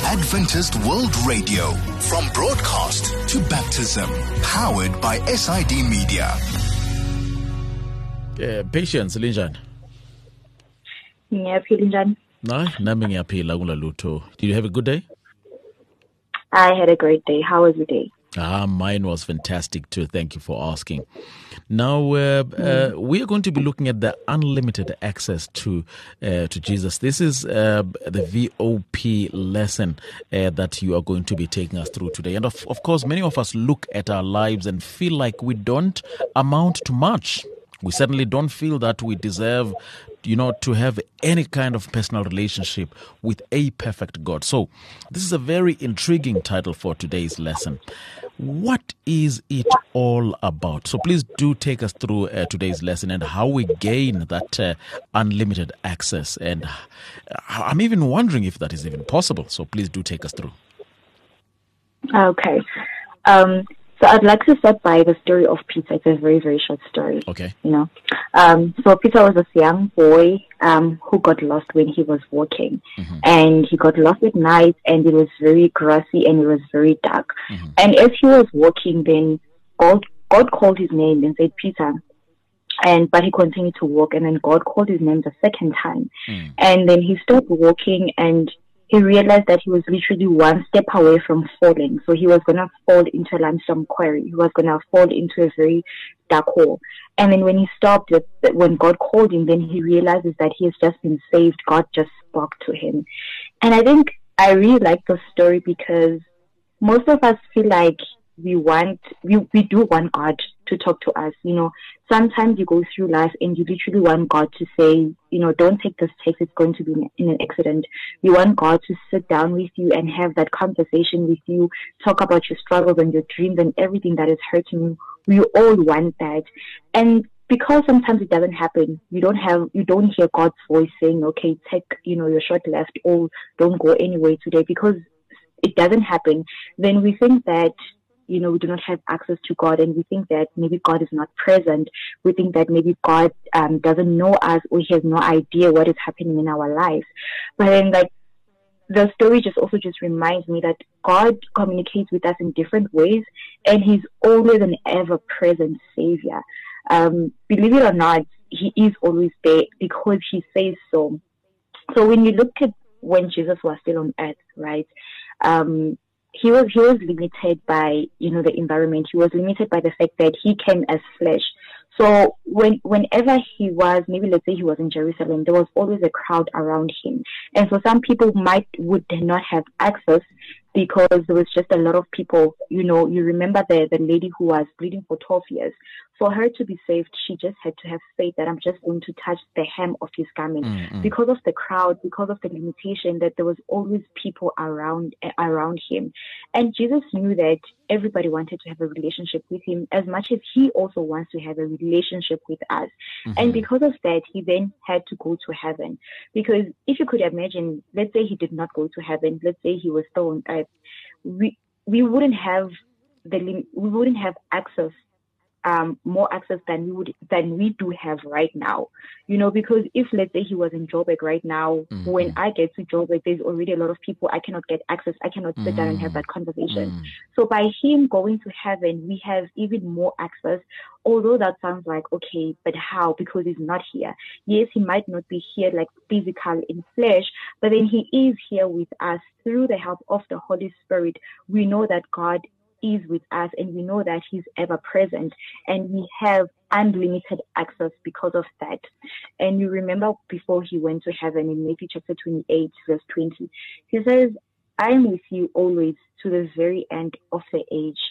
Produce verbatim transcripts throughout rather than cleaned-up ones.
Adventist World Radio, from broadcast to baptism, powered by S I D Media. Uh, Patience, Linjan. Ngiyaphila njani? Nah, nami ngiyaphila kula lutho. Did you have a good day? I had a great day. How was your day? Ah, mine was fantastic too. Thank you for asking. Now, uh, uh, we are going to be looking at the unlimited access to uh, to Jesus. This is uh, the V O P lesson uh, that you are going to be taking us through today. And of, of course, many of us look at our lives and feel like we don't amount to much. We certainly don't feel that we deserve, you know, to have any kind of personal relationship with a perfect God. So this is a very intriguing title for today's lesson. What is it all about? So please do take us through uh, today's lesson and how we gain that uh, unlimited access. And I'm even wondering if that is even possible. So please do take us through. Okay. Um, so I'd like to start by the story of Peter. It's a very, very short story. Okay. You know, um, so Peter was this young boy um, who got lost when he was walking, mm-hmm. and he got lost at night, and it was very grassy and it was very dark. Mm-hmm. And as he was walking, then God, God called his name and said, Peter. And but he continued to walk, and then God called his name the second time, mm. and then he stopped walking, and he realized that he was literally one step away from falling. So he was going to fall into a limestone quarry. He was going to fall into a very dark hole. And then when he stopped, when God called him, then he realizes that he has just been saved. God just spoke to him. And I think I really like the story because most of us feel like we want, we, we do want God to talk to us. You know, sometimes you go through life and you literally want God to say, you know, don't take this text, it's going to be in an accident. You want God to sit down with you and have that conversation with you, talk about your struggles and your dreams and everything that is hurting you. We all want that. And because sometimes it doesn't happen, you don't have, you don't hear God's voice saying, okay, take, you know, your short left or don't go anywhere today, because it doesn't happen. Then we think that, you know, we do not have access to God, and we think that maybe God is not present. We think that maybe God um, doesn't know us, or he has no idea what is happening in our lives. But then, like, the story just also just reminds me that God communicates with us in different ways, and he's always an ever-present Savior. Um, believe it or not, he is always there because he says so. So when you look at when Jesus was still on earth, right, um, He was he was limited by, you know, the environment. He was limited by the fact that he came as flesh. So when whenever he was, maybe let's say he was in Jerusalem, there was always a crowd around him. And so some people might would not have access because there was just a lot of people. You know, you remember the, the lady who was bleeding for twelve years. For her to be saved, she just had to have faith that I'm just going to touch the hem of his garment. Mm-hmm. Because of the crowd, because of the limitation, that there was always people around around him. And Jesus knew that everybody wanted to have a relationship with him as much as he also wants to have a relationship with us. Mm-hmm. And because of that, he then had to go to heaven. Because if you could imagine, let's say he did not go to heaven, let's say he was still on earth, we we wouldn't have the we wouldn't have access Um, more access than we would than we do have right now, you know, because if let's say he was in Joburg right now, mm-hmm. when I get to Joburg, there's already a lot of people. I cannot get access. I cannot sit mm-hmm. down and have that conversation. Mm-hmm. So by him going to heaven, we have even more access. Although that sounds like, okay, but how? Because he's not here. Yes, he might not be here like physical in flesh, but then he is here with us through the help of the Holy Spirit. We know that God is with us, and we know that he's ever present, and we have unlimited access because of that. And you remember before he went to heaven in Matthew chapter twenty-eight, verse twenty, he says, I am with you always to the very end of the age.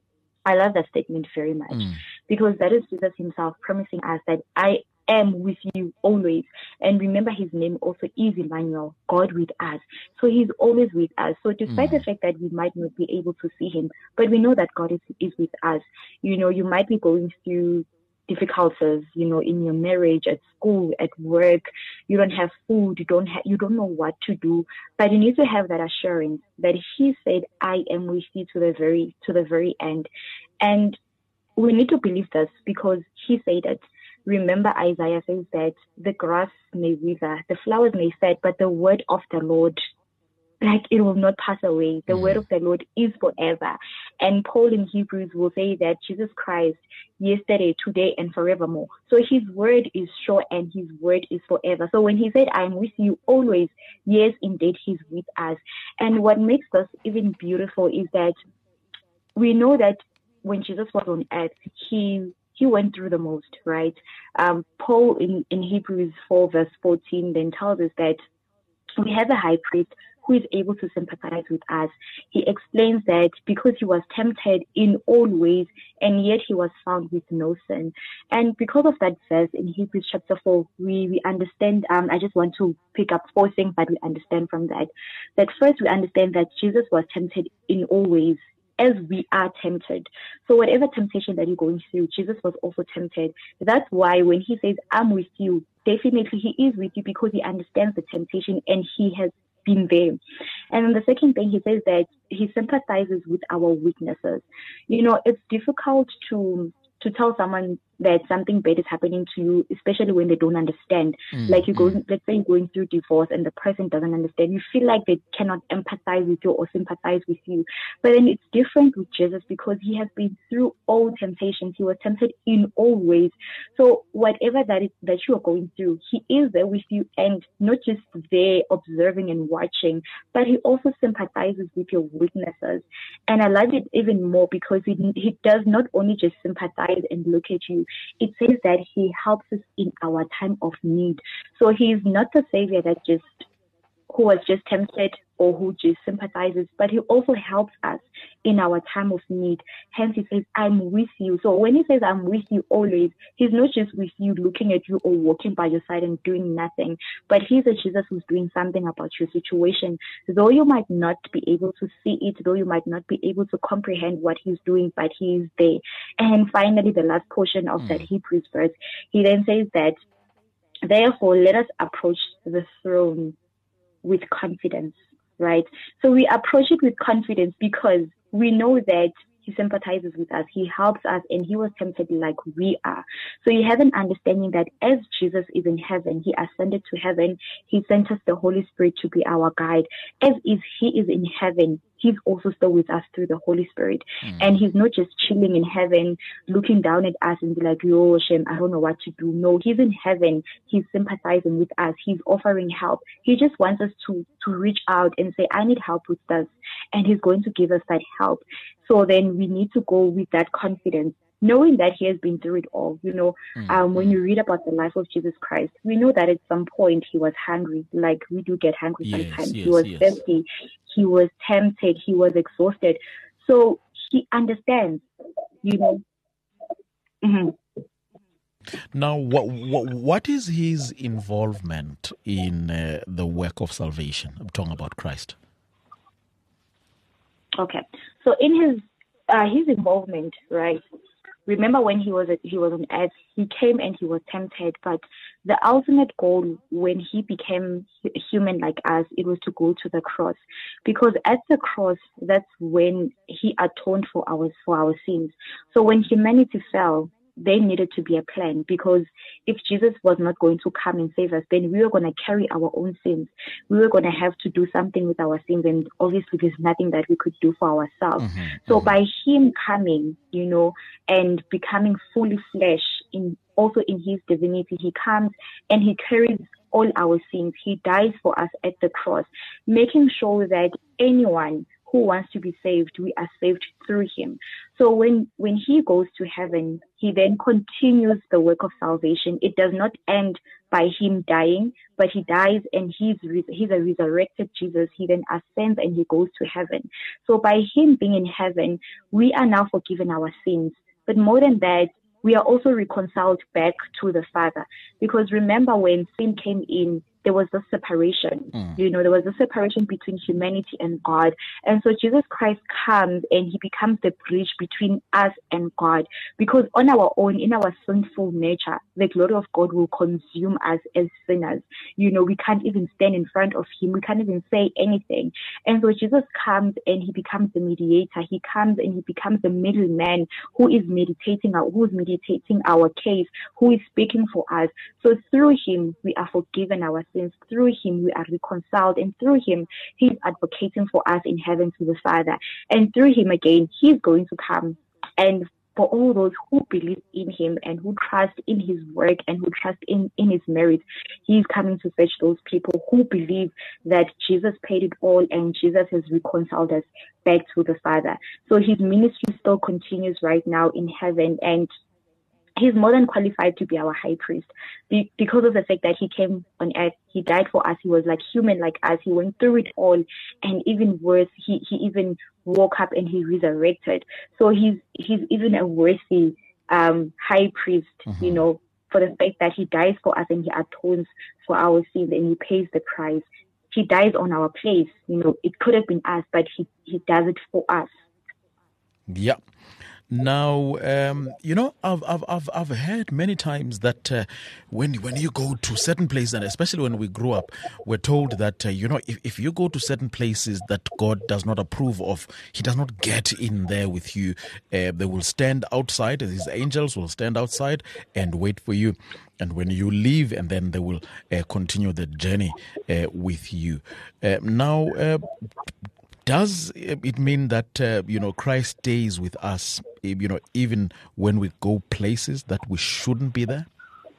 I love that statement very much mm. because that is Jesus himself promising us that I am with you always. And remember, his name also is Emmanuel, God with us. So he's always with us. So despite mm. the fact that we might not be able to see him, but we know that God is, is with us. You know, you might be going through difficulties, you know, in your marriage, at school, at work. You don't have food. You don't have, you don't know what to do, but you need to have that assurance that he said, I am with you to the very, to the very end. And we need to believe this because he said that. Remember, Isaiah says that the grass may wither, the flowers may fade, but the word of the Lord like it will not pass away. The Mm. word of the Lord is forever. And Paul in Hebrews will say that Jesus Christ, yesterday, today, and forevermore. So his word is sure and his word is forever. So when he said, I am with you always, yes, indeed, he's with us. And what makes this even beautiful is that we know that when Jesus was on earth, he he went through the most, right? Um, Paul in, in Hebrews four verse fourteen then tells us that we have a high priest who is able to sympathize with us. He explains that because he was tempted in all ways and yet he was found with no sin. And because of that verse in Hebrews chapter four, we, we understand, um, I just want to pick up four things that we understand from that. That first we understand that Jesus was tempted in all ways as we are tempted. So whatever temptation that you're going through, Jesus was also tempted. That's why when he says, I'm with you, definitely he is with you because he understands the temptation and he has been there. And then the second thing, he says that he sympathizes with our weaknesses. You know, it's difficult to to tell someone that something bad is happening to you, especially when they don't understand. Mm, like you go, mm. let's say you're going through divorce and the person doesn't understand. You feel like they cannot empathize with you or sympathize with you. But then it's different with Jesus because he has been through all temptations. He was tempted in all ways. So whatever that is that you are going through, he is there with you and not just there observing and watching, but he also sympathizes with your weaknesses. And I love it even more because he, he does not only just sympathize and look at you. It says that he helps us in our time of need. So he is not the savior that just who was just tempted or who just sympathizes, but he also helps us in our time of need. Hence he says, I'm with you. So when he says I'm with you always, he's not just with you looking at you or walking by your side and doing nothing, but he's a Jesus who's doing something about your situation. Though you might not be able to see it, though you might not be able to comprehend what he's doing, but he is there. And finally, the last portion of mm. that Hebrews verse, he then says that, therefore, let us approach the throne with confidence, right? So we approach it with confidence because we know that he sympathizes with us, he helps us, and he was tempted like we are. So you have an understanding that as Jesus is in heaven, he ascended to heaven, he sent us the Holy Spirit to be our guide. As is he is in heaven, he's also still with us through the Holy Spirit. Mm. And he's not just chilling in heaven, looking down at us and be like, yo, Shem, I don't know what to do. No, he's in heaven. He's sympathizing with us. He's offering help. He just wants us to, to reach out and say, I need help with this. And he's going to give us that help. So then we need to go with that confidence, knowing that he has been through it all. You know, mm-hmm. um, when you read about the life of Jesus Christ, we know that at some point he was hungry, like we do get hungry yes, sometimes. Yes, he was yes. thirsty, he was tempted, he was exhausted. So he understands, you know. Mm-hmm. Now, what, what what is his involvement in uh, the work of salvation? I'm talking about Christ. Okay, so in his uh, his involvement, right? Remember when he was at, he was on earth, he came and he was tempted, but the ultimate goal when he became human like us, it was to go to the cross, because at the cross, that's when he atoned for our for our sins. So when humanity fell, there needed to be a plan, because if Jesus was not going to come and save us, then we were going to carry our own sins. We were going to have to do something with our sins, and obviously there's nothing that we could do for ourselves. Mm-hmm, so mm-hmm. by him coming, you know, and becoming fully flesh, in also in his divinity, he comes and he carries all our sins. He dies for us at the cross, making sure that anyone who wants to be saved, we are saved through him. So when, when he goes to heaven, he then continues the work of salvation. It does not end by him dying, but he dies and he's, he's a resurrected Jesus. He then ascends and he goes to heaven. So by him being in heaven, we are now forgiven our sins. But more than that, we are also reconciled back to the Father. Because remember, when sin came in, there was the separation. Mm. You know, there was a separation between humanity and God. And so Jesus Christ comes and he becomes the bridge between us and God. Because on our own, in our sinful nature, the glory of God will consume us as sinners. You know, we can't even stand in front of him. We can't even say anything. And so Jesus comes and he becomes the mediator. He comes and he becomes the middleman who is meditating our, who is meditating our case, who is speaking for us. So through him, we are forgiven our sins. Through him, we are reconciled. And through him, he's advocating for us in heaven to the Father. And through him again, he's going to come. And for all those who believe in him and who trust in his work and who trust in, in his merit, he's coming to fetch those people who believe that Jesus paid it all and Jesus has reconciled us back to the Father. So his ministry still continues right now in heaven, and he's more than qualified to be our high priest be- because of the fact that he came on earth. He died for us. He was like human like us. He went through it all. And even worse, he, he even woke up and he resurrected. So he's he's even a worthy um, high priest, mm-hmm. you know, for the fact that he dies for us and he atones for our sins and he pays the price. He dies on our place. You know, it could have been us, but he, he does it for us. Yeah. Now, um, you know, I've I've I've I've heard many times that uh, when when you go to certain places, and especially when we grew up, we're told that uh, you know if, if you go to certain places that God does not approve of, He does not get in there with you. Uh, they will stand outside. His angels will stand outside and wait for you. And when you leave, and then they will uh, continue the journey uh, with you. Uh, now. Uh, Does it mean that, uh, you know, Christ stays with us, you know, even when we go places that we shouldn't be there?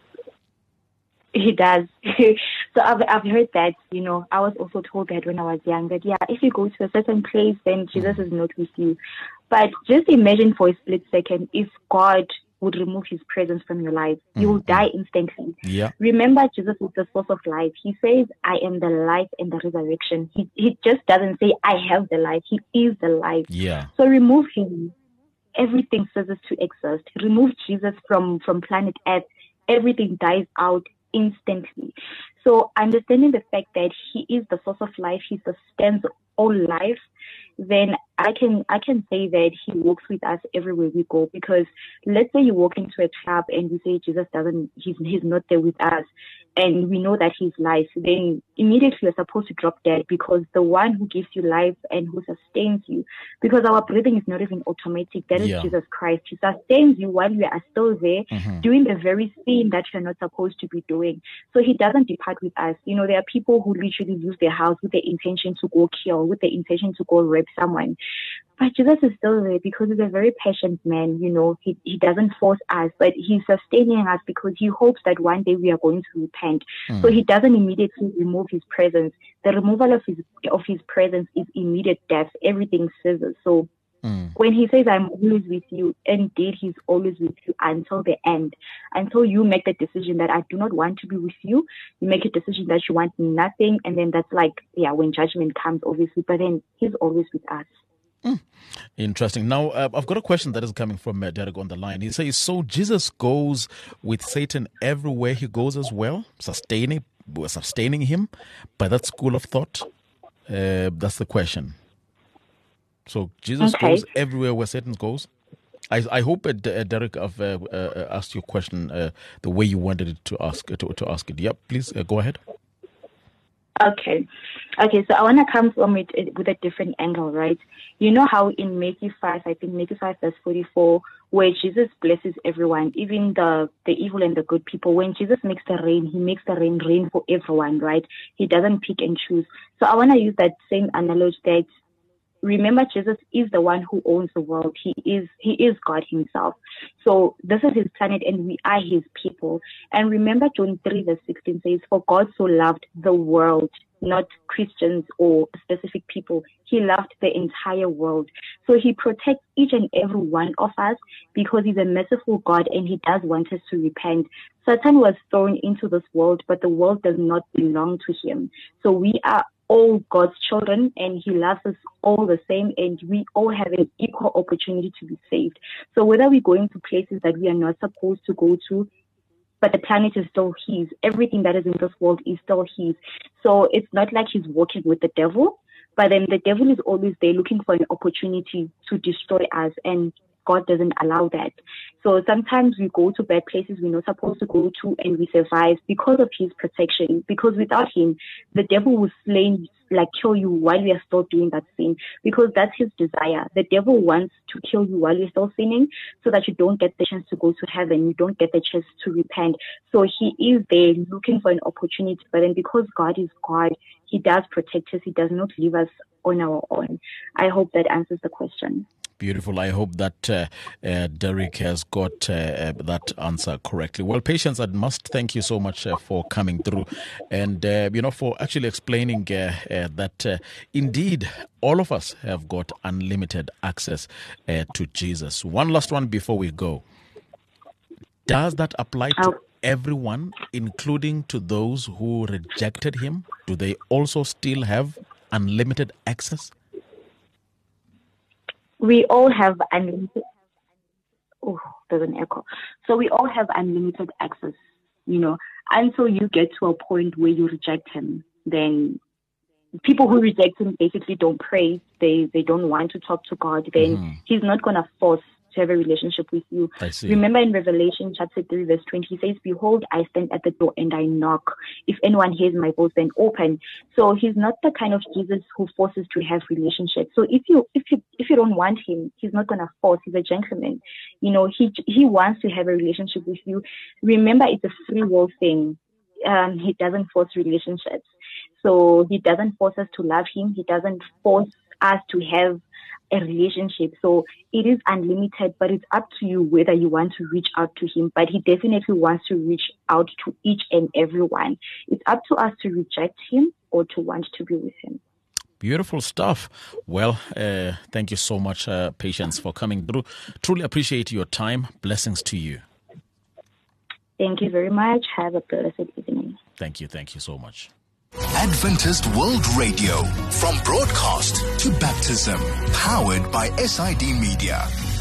He does. So I've I've heard that, you know, I was also told that when I was young that, yeah, if you go to a certain place, then Jesus mm. is not with you. But just imagine for a split second if God would remove his presence from your life. Mm-hmm. You will die instantly. Yeah. Remember, Jesus is the source of life. He says, I am the life and the resurrection. He, he just doesn't say, I have the life. He is the life. Yeah. So remove him. Everything ceases to exist. Remove Jesus from, from planet Earth. Everything dies out instantly. So understanding the fact that he is the source of life, he sustains all life, then I can I can say that he walks with us everywhere we go. Because let's say you walk into a club and you say Jesus doesn't, he's he's not there with us, and we know that he's life, then immediately you're supposed to drop dead, because the one who gives you life and who sustains you, because our breathing is not even automatic, that is yeah. Jesus Christ. He sustains you while you are still there, mm-hmm. doing the very thing that you're not supposed to be doing. So he doesn't depart with us. You know, there are people who literally lose their house with the intention to go kill, with the intention to go rape someone. But Jesus is still there because he's a very patient man. You know, he, he doesn't force us, but he's sustaining us because he hopes that one day we are going to repent. Mm. So he doesn't immediately remove his presence. The removal of his of his presence is immediate death. Everything ceases. So mm. when he says, I'm always with you, indeed, he's always with you until the end. Until you make the decision that I do not want to be with you, you make a decision that you want nothing. And then that's like, yeah, when judgment comes, obviously, but then he's always with us. Mm. Interesting. Now, uh, I've got a question that is coming from uh, Derek on the line. He says, so Jesus goes with Satan everywhere he goes as well, sustaining sustaining him by that school of thought? Uh, that's the question. So Jesus okay. goes everywhere where Satan goes? I, I hope, uh, Derek, I've uh, uh, asked your question uh, the way you wanted it to ask, to, to ask it. Yep, please uh, go ahead. Okay. Okay, so I want to come from it with a different angle, right? You know how in Matthew five, I think Matthew five verse forty-four, where Jesus blesses everyone, even the, the evil and the good people. When Jesus makes the rain, he makes the rain rain for everyone, right? He doesn't pick and choose. So I want to use that same analogy that, remember, Jesus is the one who owns the world. He is he is God himself. So this is his planet and we are his people. And remember John three verse sixteen says, for God so loved the world, not Christians or specific people. He loved the entire world. So he protects each and every one of us because he's a merciful God and he does want us to repent. Satan was thrown into this world, but the world does not belong to him. So we are all God's children and he loves us all the same, and we all have an equal opportunity to be saved. So whether we go into places that we are not supposed to go to, but the planet is still his, everything that is in this world is still his. So it's not like he's working with the devil, but then the devil is always there looking for an opportunity to destroy us, and God doesn't allow that. So sometimes we go to bad places we're not supposed to go to, and we survive because of his protection. Because without him, the devil will slay, like kill you while we are still doing that sin, because that's his desire. The devil wants to kill you while you're still sinning, so that you don't get the chance to go to heaven, you don't get the chance to repent. So he is there looking for an opportunity, but then because God is God, he does protect us, he does not leave us on our own. I hope that answers the question. Beautiful. I hope that uh, uh, Derek has got uh, uh, that answer correctly. Well, Patience, I must thank you so much uh, for coming through and, uh, you know, for actually explaining uh, uh, that uh, indeed all of us have got unlimited access uh, to Jesus. One last one before we go. Does that apply to Oh. everyone, including to those who rejected him? Do they also still have unlimited access? We all have unlimited. Oh, there's an echo. So we all have unlimited access, you know, until you get to a point where you reject him. Then people who reject him basically don't pray. They they don't want to talk to God. Then Mm-hmm. he's not gonna force to have a relationship with you. I see. Remember in Revelation chapter three, verse twenty, he says, "Behold, I stand at the door and I knock. If anyone hears my voice, then open." So he's not the kind of Jesus who forces to have relationships. So if you if you if you don't want him, he's not gonna force. He's a gentleman. You know, he he wants to have a relationship with you. Remember, it's a free will thing. Um, he doesn't force relationships. So he doesn't force us to love him. He doesn't force us to have a relationship. So it is unlimited, but it's up to you whether you want to reach out to him. But he definitely wants to reach out to each and everyone. It's up to us to reject him or to want to be with him. Beautiful stuff. Well, uh, thank you so much, uh, Patience, for coming through. Truly appreciate your time. Blessings to you. Thank you very much. Have a blessed evening. Thank you. Thank you so much. Adventist World Radio, from broadcast to baptism, powered by S I D Media.